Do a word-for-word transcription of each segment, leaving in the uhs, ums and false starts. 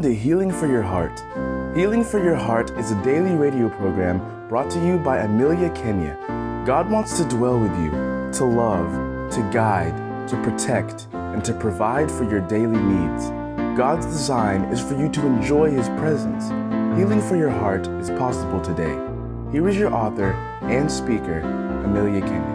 to Healing for Your Heart. Healing for Your Heart is a daily radio program brought to you by Amelia Kenya. God wants to dwell with you, to love, to guide, to protect, and to provide for your daily needs. God's design is for you to enjoy His presence. Healing for Your Heart is possible today. Here is your author and speaker, Amelia Kenya.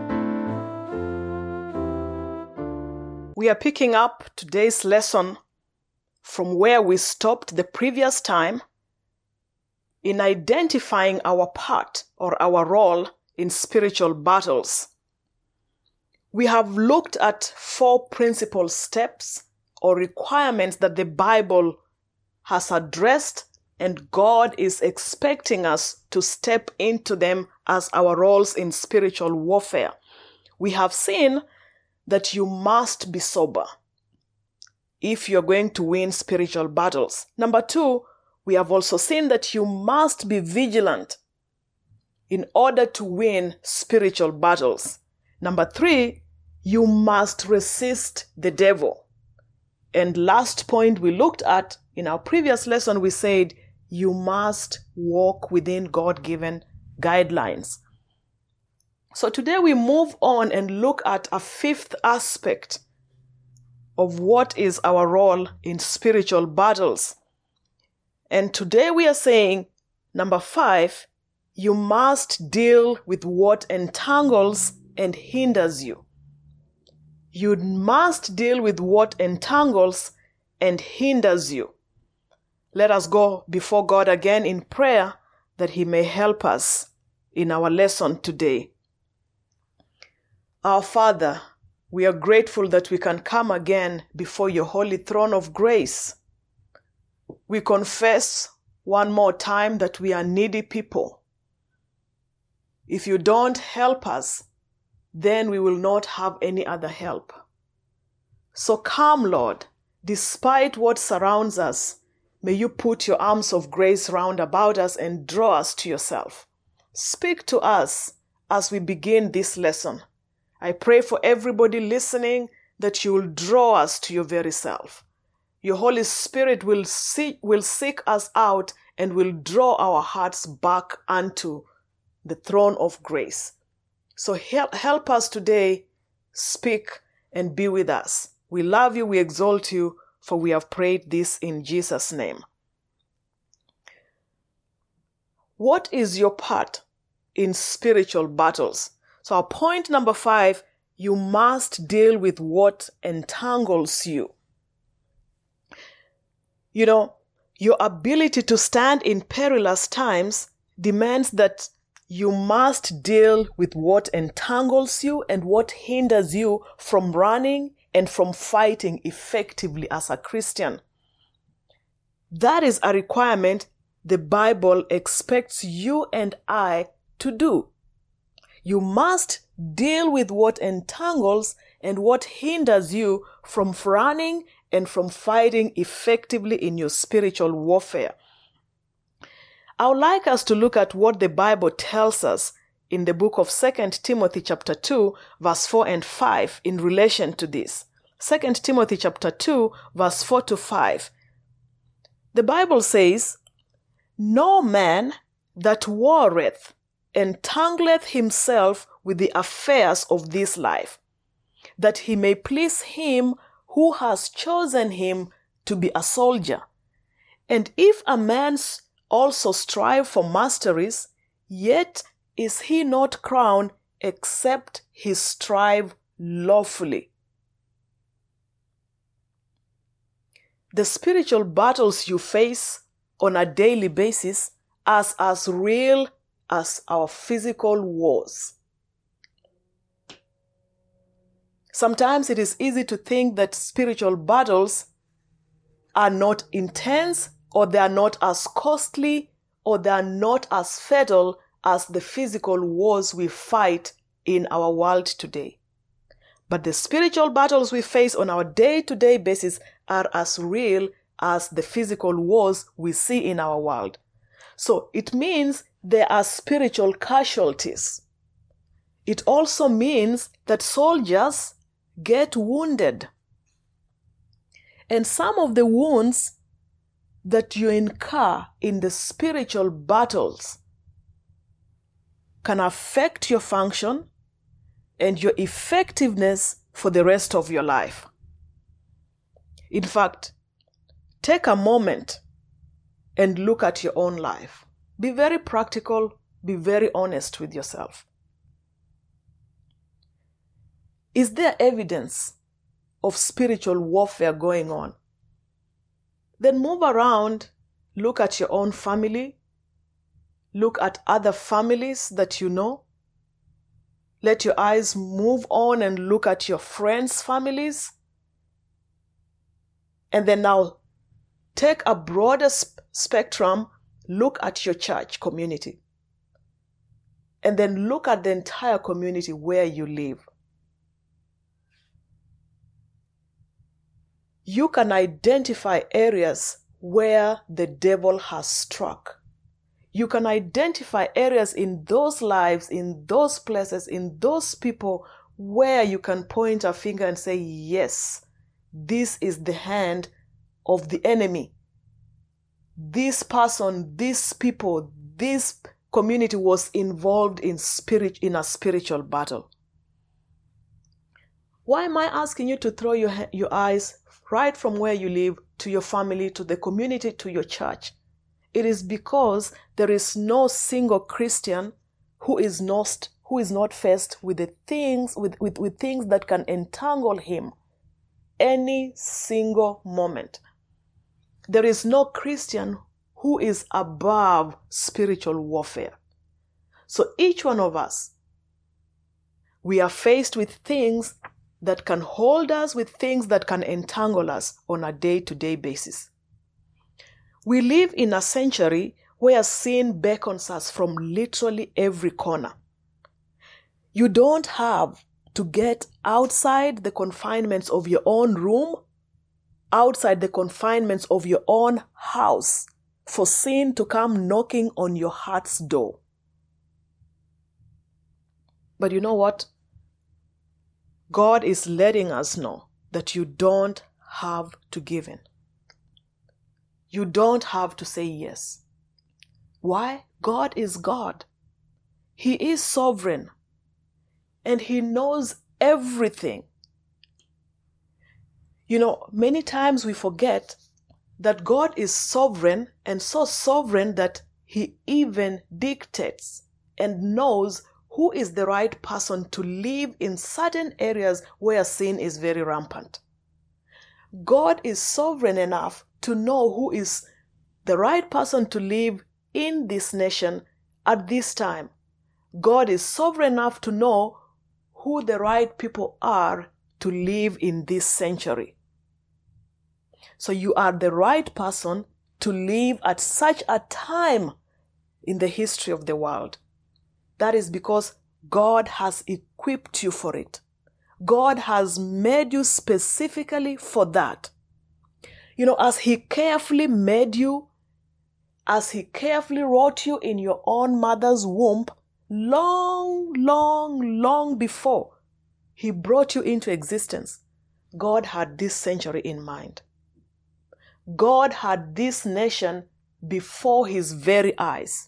We are picking up today's lesson from where we stopped the previous time in identifying our part or our role in spiritual battles. We have looked at four principal steps or requirements that the Bible has addressed, and God is expecting us to step into them as our roles in spiritual warfare. We have seen that you must be sober if you're going to win spiritual battles. Number two, we have also seen that you must be vigilant in order to win spiritual battles. Number three, you must resist the devil. And last point we looked at in our previous lesson, we said you must walk within God-given guidelines. So today we move on and look at a fifth aspect of what is our role in spiritual battles. And today we are saying, number five, you must deal with what entangles and hinders you. You must deal with what entangles and hinders you. Let us go before God again in prayer that He may help us in our lesson today. Our Father, we are grateful that we can come again before your holy throne of grace. We confess one more time that we are needy people. If you don't help us, then we will not have any other help. So come, Lord, despite what surrounds us, may you put your arms of grace round about us and draw us to yourself. Speak to us as we begin this lesson. I pray for everybody listening that you will draw us to your very self. Your Holy Spirit will see, will seek us out and will draw our hearts back unto the throne of grace. So help, help us today, speak and be with us. We love you, we exalt you, for we have prayed this in Jesus' name. What is your part in spiritual battles? So our point number five, you must deal with what entangles you. You know, your ability to stand in perilous times demands that you must deal with what entangles you and what hinders you from running and from fighting effectively as a Christian. That is a requirement the Bible expects you and I to do. You must deal with what entangles and what hinders you from running and from fighting effectively in your spiritual warfare. I would like us to look at what the Bible tells us in the book of Second Timothy chapter two, verse four and five in relation to this. Second Timothy chapter two, verse four to five. The Bible says, "No man that warreth entangleth himself with the affairs of this life, that he may please him who has chosen him to be a soldier. And if a man also strive for masteries, yet is he not crowned except he strive lawfully." The spiritual battles you face on a daily basis are as real as our physical wars. Sometimes it is easy to think that spiritual battles are not intense, or they are not as costly, or they are not as fatal as the physical wars we fight in our world today. But the spiritual battles we face on our day-to-day basis are as real as the physical wars we see in our world. So it means there are spiritual casualties. It also means that soldiers get wounded. And some of the wounds that you incur in the spiritual battles can affect your function and your effectiveness for the rest of your life. In fact, take a moment and look at your own life. Be very practical, be very honest with yourself. Is there evidence of spiritual warfare going on? Then move around, look at your own family, look at other families that you know. Let your eyes move on and look at your friends' families. And then now take a broader sp- spectrum, look at your church community. And then look at the entire community where you live. You can identify areas where the devil has struck. You can identify areas in those lives, in those places, in those people where you can point a finger and say, yes, this is the hand of the enemy. This person, these people, this community was involved in spirit, in a spiritual battle. Why am I asking you to throw your, your eyes right from where you live to your family, to the community, to your church? It is because there is no single Christian who is not, who is not faced with the things, with, with, with things that can entangle him any single moment. There is no Christian who is above spiritual warfare. So each one of us, we are faced with things that can hold us, with things that can entangle us on a day-to-day basis. We live in a century where sin beckons us from literally every corner. You don't have to get outside the confinements of your own room, outside the confinements of your own house, for sin to come knocking on your heart's door. But you know what? God is letting us know that you don't have to give in. You don't have to say yes. Why? God is God. He is sovereign. And He knows everything. You know, many times we forget that God is sovereign, and so sovereign that He even dictates and knows who is the right person to live in certain areas where sin is very rampant. God is sovereign enough to know who is the right person to live in this nation at this time. God is sovereign enough to know who the right people are to live in this century. So you are the right person to live at such a time in the history of the world. That is because God has equipped you for it. God has made you specifically for that. You know, as He carefully made you, as He carefully wrote you in your own mother's womb, long, long, long before He brought you into existence, God had this century in mind. God had this nation before His very eyes.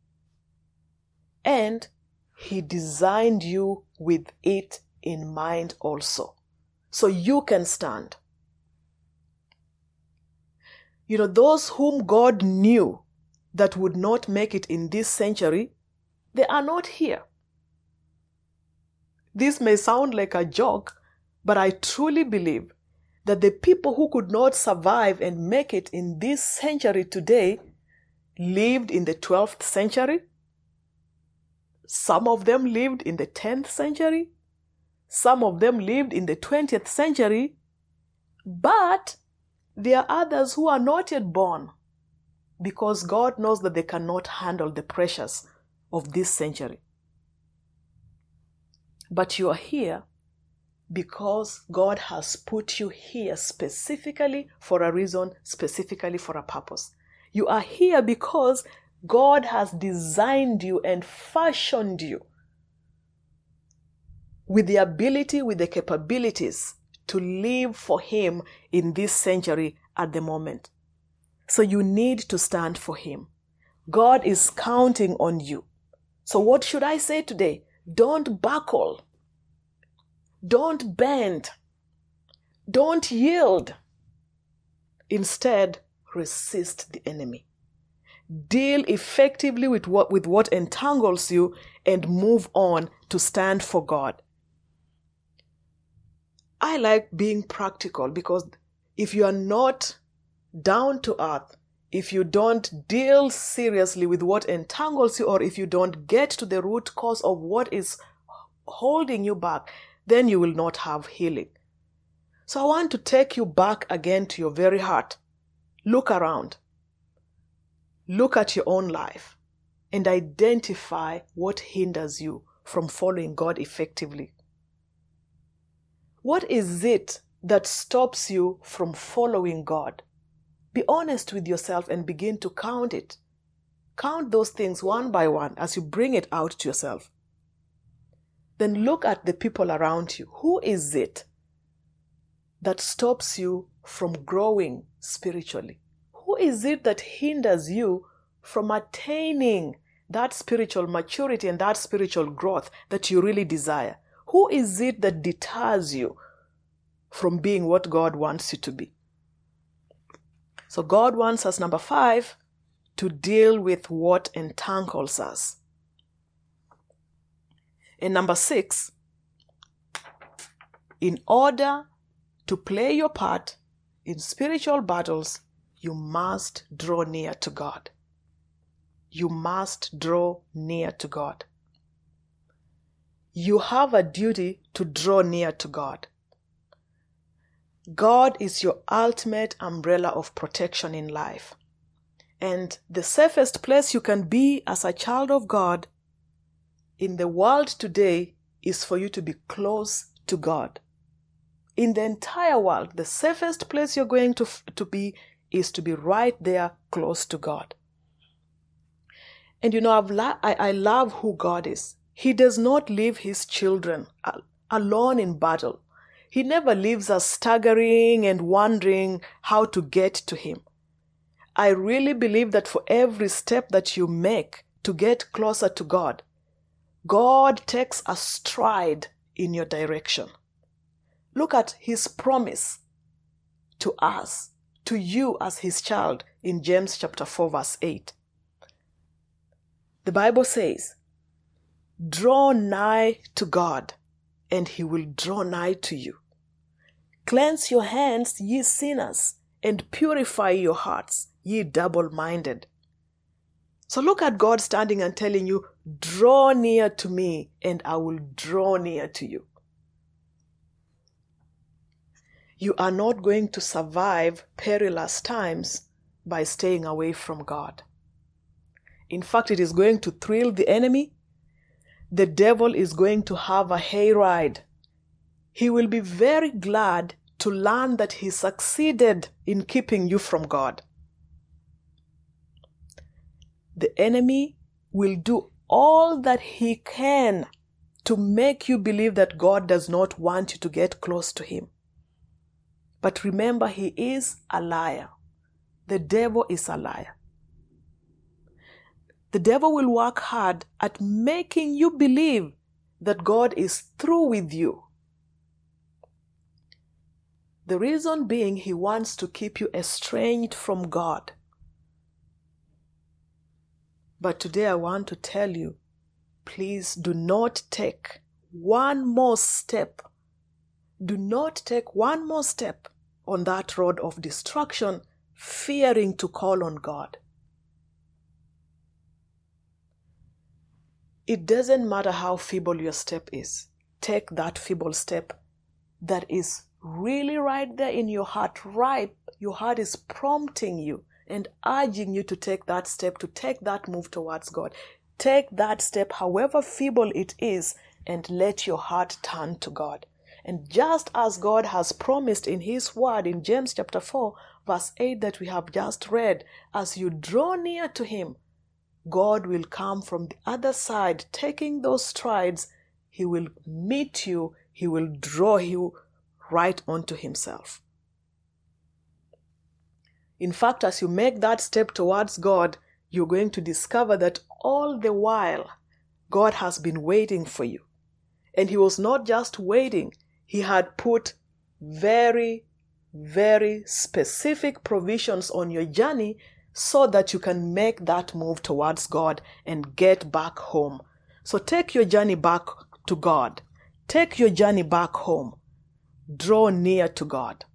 And He designed you with it in mind also, so you can stand. You know, those whom God knew that would not make it in this century, they are not here. This may sound like a joke, but I truly believe that the people who could not survive and make it in this century today lived in the twelfth century. Some of them lived in the tenth century. Some of them lived in the twentieth century. But there are others who are not yet born, because God knows that they cannot handle the pressures of this century. But you are here because God has put you here specifically for a reason, specifically for a purpose. You are here because God has designed you and fashioned you with the ability, with the capabilities to live for Him in this century at the moment. So you need to stand for him. God is counting on you. So what should I say today? Don't buckle. Don't bend. Don't yield. Instead, resist the enemy. Deal effectively with what, with what entangles you and move on to stand for God. I like being practical because if you are not down to earth, if you don't deal seriously with what entangles you, or if you don't get to the root cause of what is holding you back, then you will not have healing. So I want to take you back again to your very heart. Look around. Look at your own life and identify what hinders you from following God effectively. What is it that stops you from following God? Be honest with yourself and begin to count it. Count those things one by one as you bring it out to yourself. Then look at the people around you. Who is it that stops you from growing spiritually? Who is it that hinders you from attaining that spiritual maturity and that spiritual growth that you really desire? Who is it that deters you from being what God wants you to be? So God wants us, number five, to deal with what entangles us. And number six, in order to play your part in spiritual battles, you must draw near to God. You must draw near to God. You have a duty to draw near to God. God is your ultimate umbrella of protection in life. And the safest place you can be as a child of God in the world today is for you to be close to God. In the entire world, the safest place you're going to, to be is to be right there close to God. And you know, I've lo- I, I love who God is. He does not leave his children alone in battle. He never leaves us staggering and wondering how to get to him. I really believe that for every step that you make to get closer to God, God takes a stride in your direction. Look at his promise to us, to you as his child in James chapter four verse eight. The Bible says, "Draw nigh to God, and he will draw nigh to you. Cleanse your hands, ye sinners, and purify your hearts, ye double-minded." So look at God standing and telling you, draw near to me, and I will draw near to you. You are not going to survive perilous times by staying away from God. In fact, it is going to thrill the enemy. The devil is going to have a hayride. He will be very glad to learn that he succeeded in keeping you from God. The enemy will do all that he can to make you believe that God does not want you to get close to him. But remember, he is a liar. The devil is a liar. The devil will work hard at making you believe that God is through with you. The reason being, he wants to keep you estranged from God. But today I want to tell you, please do not take one more step. Do not take one more step on that road of destruction, fearing to call on God. It doesn't matter how feeble your step is. Take that feeble step that is really right there in your heart, right? Your heart is prompting you and urging you to take that step, to take that move towards God. Take that step, however feeble it is, and let your heart turn to God. And just as God has promised in his word in James chapter four, verse eight that we have just read, as you draw near to him, God will come from the other side, taking those strides. He will meet you. He will draw you right onto himself. In fact, as you make that step towards God, you're going to discover that all the while, God has been waiting for you. And He was not just waiting, He had put very, very specific provisions on your journey so that you can make that move towards God and get back home. So take your journey back to God. Take your journey back home. Draw near to God.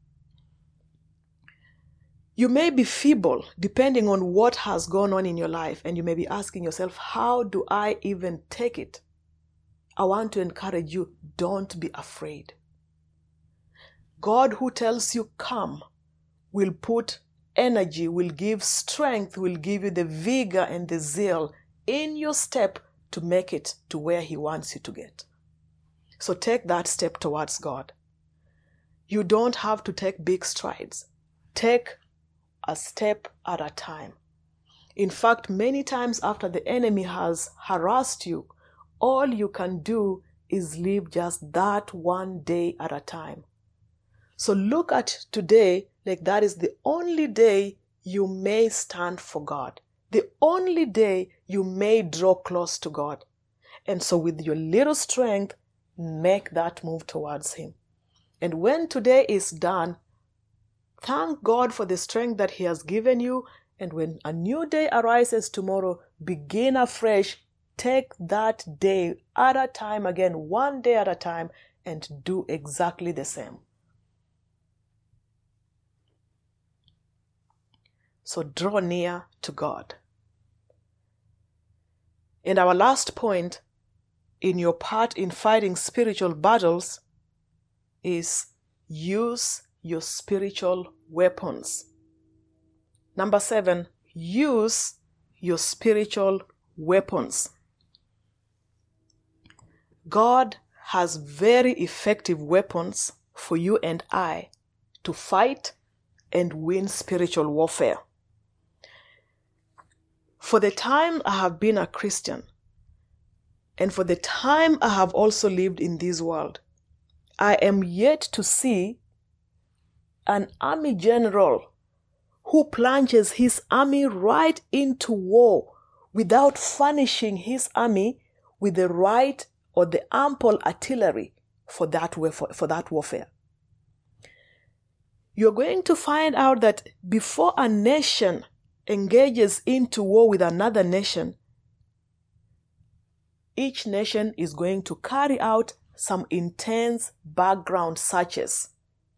You may be feeble depending on what has gone on in your life, and you may be asking yourself, how do I even take it? I want to encourage you, don't be afraid. God who tells you come will put energy, will give strength, will give you the vigor and the zeal in your step to make it to where He wants you to get. So take that step towards God. You don't have to take big strides. Take a step at a time. In fact, many times after the enemy has harassed you, all you can do is live just that one day at a time. So look at today like that is the only day you may stand for God. The only day you may draw close to God. And so with your little strength, make that move towards Him. And when today is done, thank God for the strength that He has given you. And when a new day arises tomorrow, begin afresh. Take that day at a time again, one day at a time, and do exactly the same. So draw near to God. And our last point in your part in fighting spiritual battles is use your spiritual weapons. Number seven, use your spiritual weapons. God has very effective weapons for you and I to fight and win spiritual warfare. For the time I have been a Christian, and for the time I have also lived in this world, I am yet to see an army general who plunges his army right into war without furnishing his army with the right or the ample artillery for that, for, for that warfare. You're going to find out that before a nation engages into war with another nation, each nation is going to carry out some intense background searches.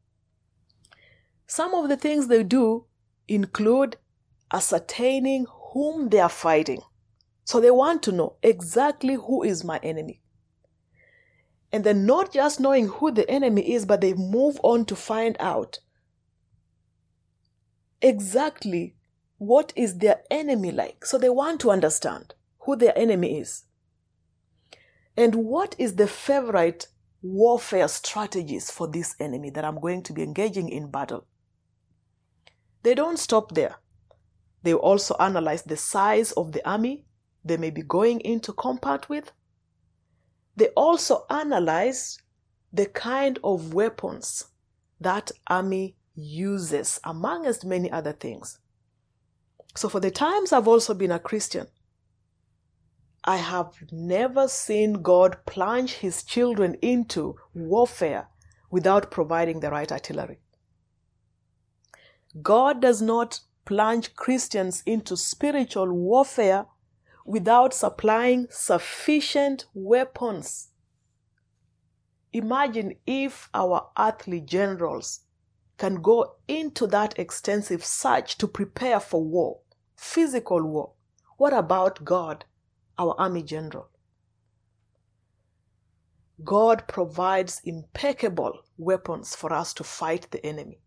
Some of the things they do include ascertaining whom they are fighting. So they want to know exactly who is my enemy. And then not just knowing who the enemy is, but they move on to find out exactly what is their enemy like. So they want to understand who their enemy is. And what is the favorite warfare strategies for this enemy that I'm going to be engaging in battle? They don't stop there. They also analyze the size of the army they may be going into combat with. They also analyze the kind of weapons that army uses, amongst many other things. So for the times I've also been a Christian, I have never seen God plunge His children into warfare without providing the right artillery. God does not plunge Christians into spiritual warfare without supplying sufficient weapons. Imagine if our earthly generals can go into that extensive search to prepare for war, physical war. What about God, our army general? God provides impeccable weapons for us to fight the enemy.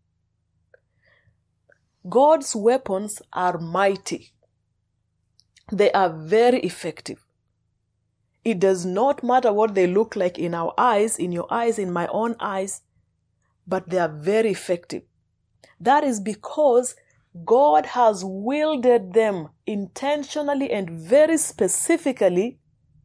God's weapons are mighty. They are very effective. It does not matter what they look like in our eyes, in your eyes, in my own eyes, but they are very effective. That is because God has wielded them intentionally and very specifically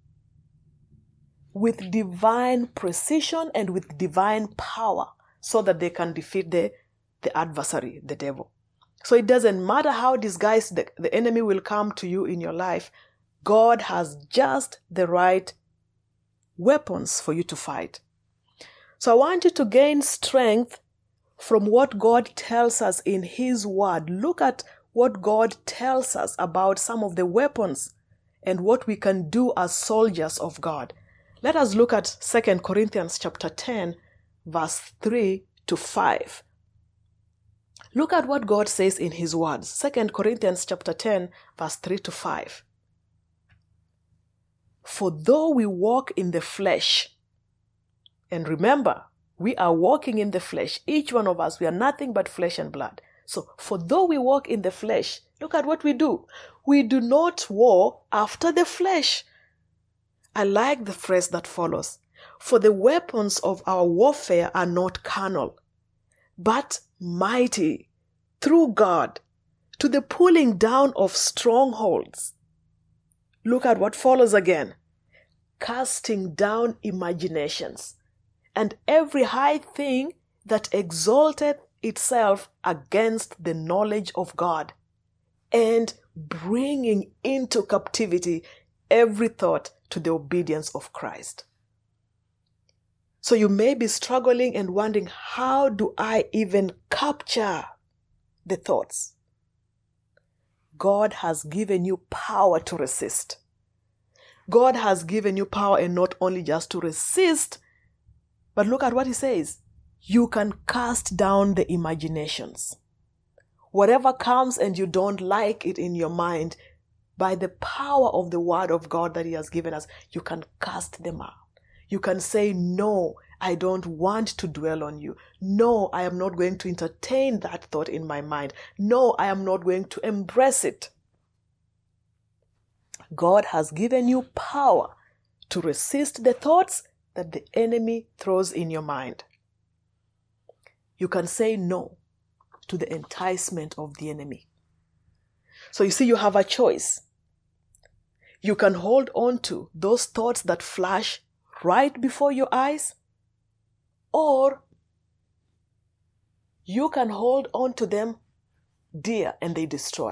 with divine precision and with divine power so that they can defeat the, the adversary, the devil. So it doesn't matter how disguised the, the enemy will come to you in your life. God has just the right weapons for you to fight. So I want you to gain strength from what God tells us in His Word. Look at what God tells us about some of the weapons and what we can do as soldiers of God. Let us look at Second Corinthians chapter ten, verse three to five. Look at what God says in His words. Second Corinthians chapter ten, verse three to five. For though we walk in the flesh, and remember, we are walking in the flesh. Each one of us, we are nothing but flesh and blood. So, for though we walk in the flesh, look at what we do. We do not war after the flesh. I like the phrase that follows. For the weapons of our warfare are not carnal, but mighty through God to the pulling down of strongholds. Look at what follows again. Casting down imaginations and every high thing that exalteth itself against the knowledge of God, and bringing into captivity every thought to the obedience of Christ. So you may be struggling and wondering, how do I even capture the thoughts? God has given you power to resist. God has given you power, and not only just to resist, but look at what He says. You can cast down the imaginations. Whatever comes and you don't like it in your mind, by the power of the Word of God that He has given us, you can cast them out. You can say, no, I don't want to dwell on you. No, I am not going to entertain that thought in my mind. No, I am not going to embrace it. God has given you power to resist the thoughts that the enemy throws in your mind. You can say no to the enticement of the enemy. So you see, you have a choice. You can hold on to those thoughts that flash right before your eyes, or you can hold on to them dear and they destroy.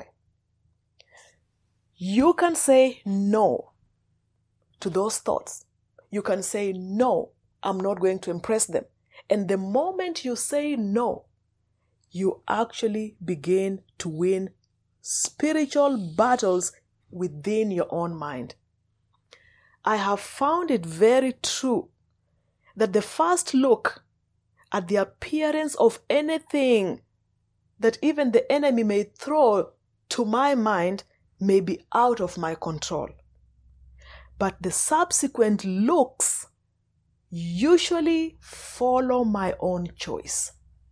You can say no to those thoughts. You can say, no, I'm not going to impress them. And the moment you say no, you actually begin to win spiritual battles within your own mind. I have found it very true that the first look at the appearance of anything that even the enemy may throw to my mind may be out of my control. But the subsequent looks usually follow my own choice.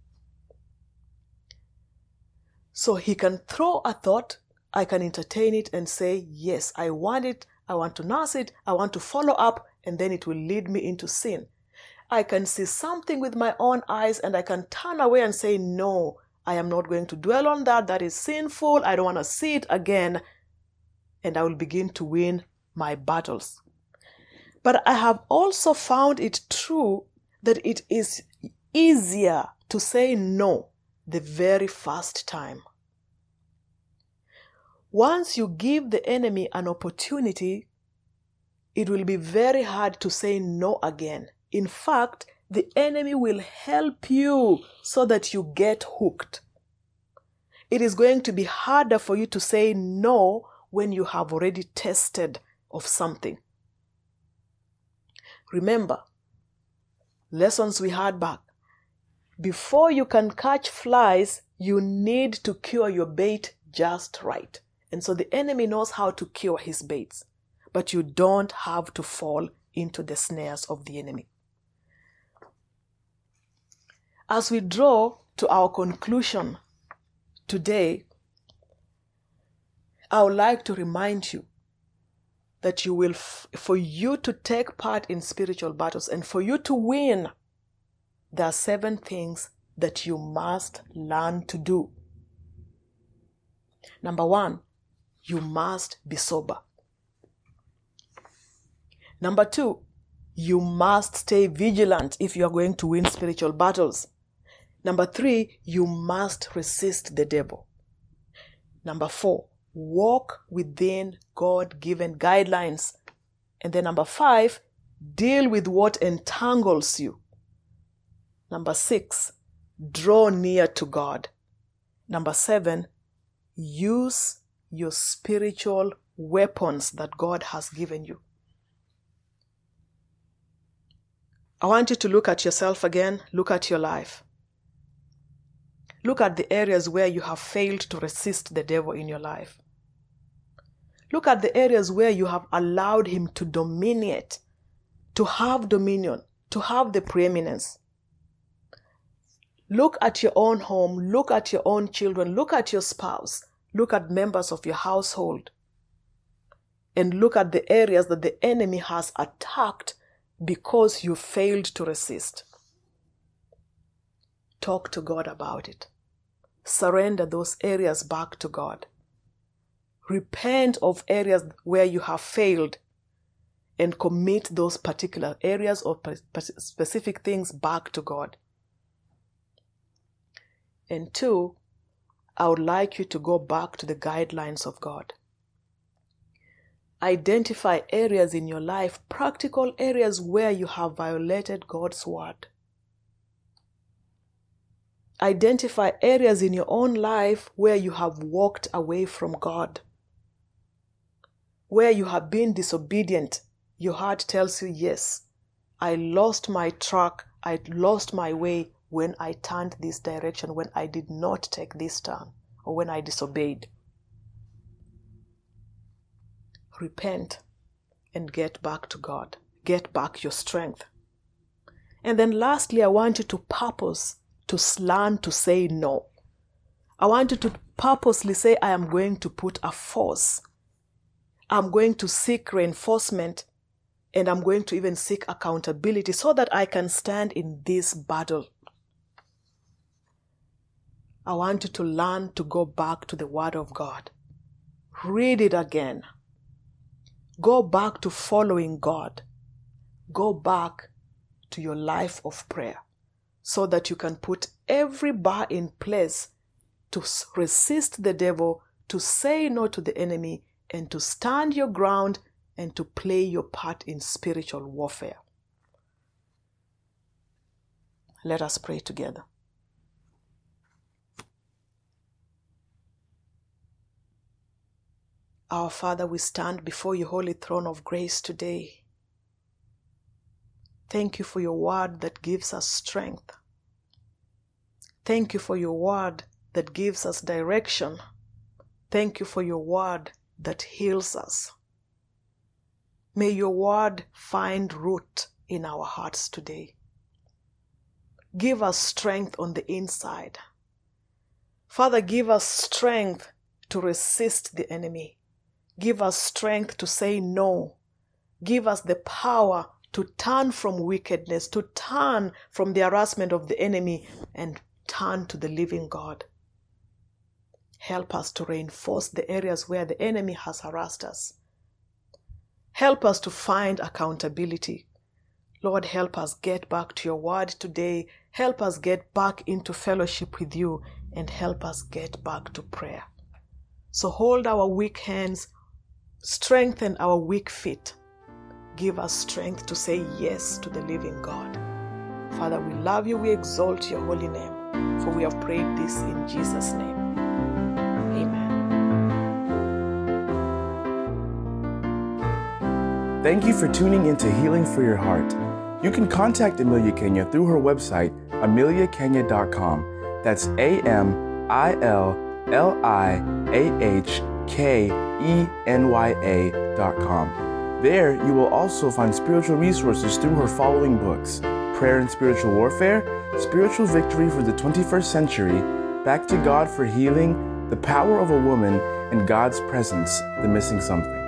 So he can throw a thought, I can entertain it and say, yes, I want it, I want to nurse it, I want to follow up, and then it will lead me into sin. I can see something with my own eyes and I can turn away and say, no, I am not going to dwell on that, that is sinful, I don't want to see it again, and I will begin to win my battles. But I have also found it true that it is easier to say no the very first time. Once you give the enemy an opportunity, it will be very hard to say no again. In fact, the enemy will help you so that you get hooked. It is going to be harder for you to say no when you have already tasted of something. Remember, lessons we had back. Before you can catch flies, you need to cure your bait just right. And so the enemy knows how to cure his baits. But you don't have to fall into the snares of the enemy. As we draw to our conclusion today, I would like to remind you that you will, f- for you to take part in spiritual battles and for you to win, there are seven things that you must learn to do. Number one, you must be sober. Number two, you must stay vigilant if you are going to win spiritual battles. Number three, you must resist the devil. Number four, walk within God-given guidelines. And then number five, deal with what entangles you. Number six, draw near to God. Number seven, use your spiritual weapons that God has given you. I want you to look at yourself again. Look at your life. Look at the areas where you have failed to resist the devil in your life. Look at the areas where you have allowed him to dominate, to have dominion, to have the preeminence. Look at your own home. Look at your own children. Look at your spouse. Look at members of your household. And look at the areas that the enemy has attacked because you failed to resist. Talk to God about it. Surrender those areas back to God. Repent of areas where you have failed and commit those particular areas or specific things back to God. And two, I would like you to go back to the guidelines of God. Identify areas in your life, practical areas where you have violated God's word. Identify areas in your own life where you have walked away from God, where you have been disobedient. Your heart tells you, yes, I lost my track, I lost my way when I turned this direction, when I did not take this turn, or when I disobeyed. Repent and get back to God. Get back your strength. And then lastly, I want you to purpose to learn to say no. I want you to purposely say, I am going to put a force. I'm going to seek reinforcement, and I'm going to even seek accountability so that I can stand in this battle. I want you to learn to go back to the Word of God. Read it again. Go back to following God. Go back to your life of prayer so that you can put every bar in place to resist the devil, to say no to the enemy, and to stand your ground and to play your part in spiritual warfare. Let us pray together. Our Father, we stand before your holy throne of grace today. Thank you for your word that gives us strength. Thank you for your word that gives us direction. Thank you for your word that heals us. May your word find root in our hearts today. Give us strength on the inside. Father, give us strength to resist the enemy. Give us strength to say no. Give us the power to turn from wickedness, to turn from the harassment of the enemy and turn to the living God. Help us to reinforce the areas where the enemy has harassed us. Help us to find accountability. Lord, help us get back to your word today. Help us get back into fellowship with you, and help us get back to prayer. So hold our weak hands, strengthen our weak feet. Give us strength to say yes to the living God. Father, we love you. We exalt your holy name. For we have prayed this in Jesus' name. Amen. Thank you for tuning into Healing for Your Heart. You can contact Amelia Kenya through her website, amelia kenya dot com. That's A M I L L I A H K E N Y A dot com. There, you will also find spiritual resources through her following books: Prayer and Spiritual Warfare, Spiritual Victory for the twenty-first Century, Back to God for Healing, The Power of a Woman, and God's Presence, The Missing Something.